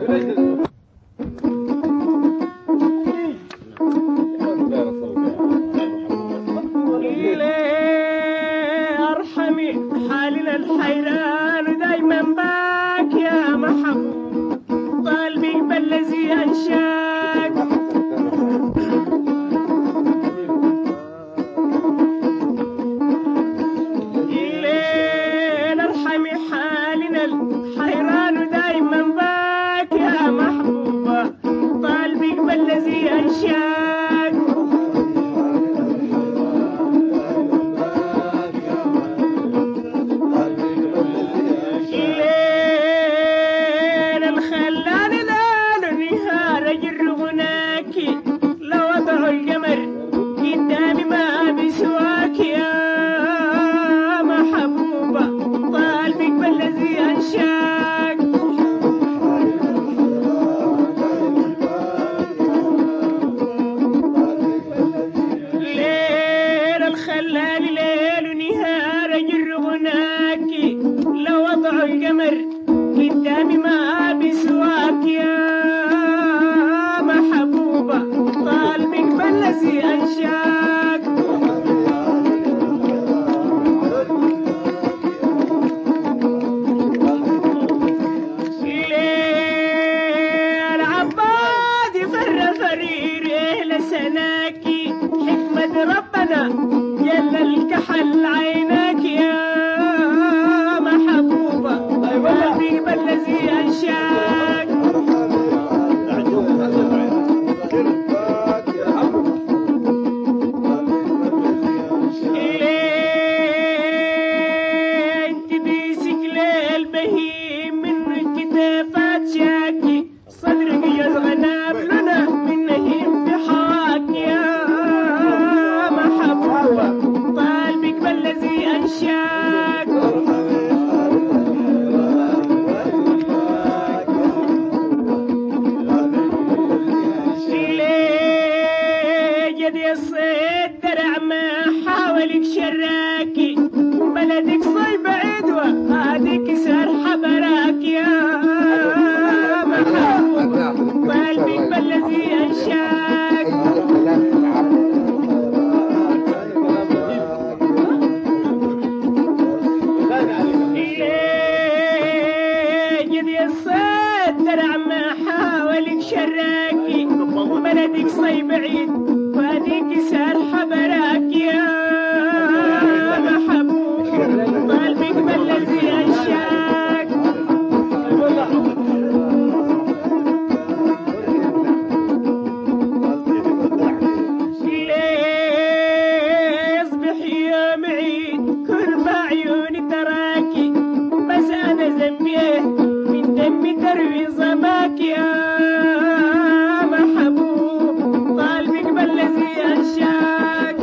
ارحمي حالنا الحيران دايما باك يا محبوب قلبي بالذي انشاك ليل ارحمي حالنا الحيران دايما باك يا محبوبة قلبي بالذي انشاك قدامي ما بسواك يا محبوبة قلبك بالذي أنشاك ليل عباد فر فرير لسناكي حكمة ربنا جل الكحل عيناك يا قلبي بالذي أنشاك انت بيسك للبهيم من كتافات شاكي صدرك يزغنى بلنا من نهيم بحاك يا محبوبة قلبك بالذي أنشاك الصيد درع ما حاولك شراكي بلدك صيب عدوة هاديك سار حبراك يا محبوب قلبك بالذي أنشاك جدي الصيد درع ما حاولك شراكي بلدك صيب عيد واديك سار حبراك يا محبوب قلبك بالذي أنشاك يصبح يوم عيد كل ما عيوني تراكي بس أنا ذنبي من دمي تروي ظماك يا محبوب قلبك بالذي أنشاك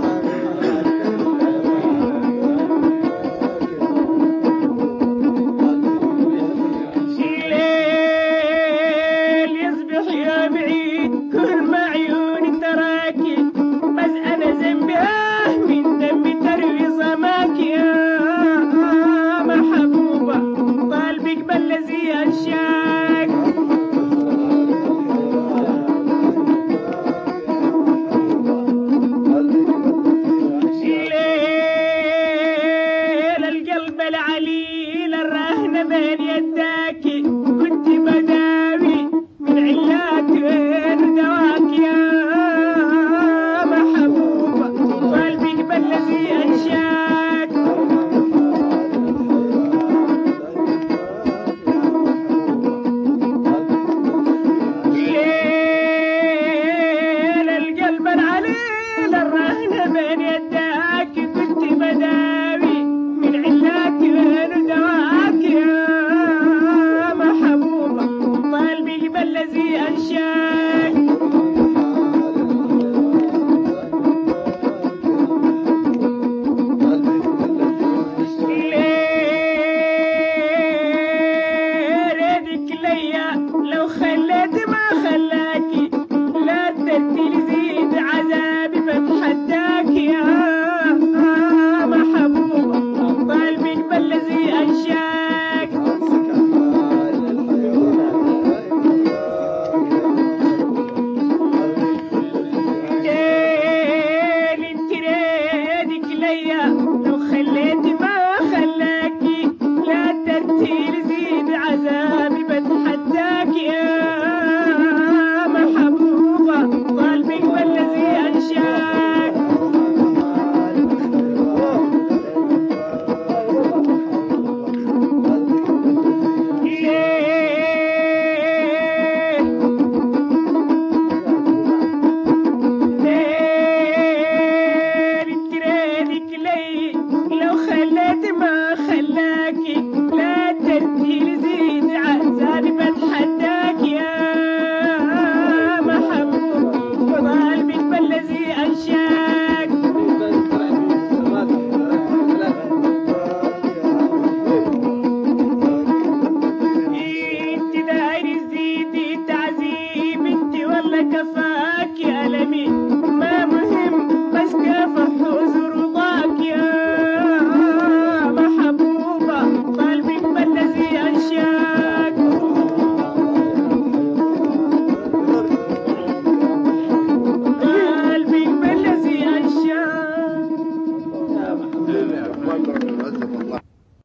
الليل يصبح يوم عيد كل ما عيوني تراكي بس أنا ذنبي من دمي تروي ظماك يا محبوبة قلبك بالذي أنشاك بين يداكي كنت بداوي من علاك وين دواك يا محبوبة قلبك بالذي أنشاك ليل القلب العليل الرهن بين يداكي كنت بداوي من علاك وين دواك يا محبوبة قلبي بالذي أنشاك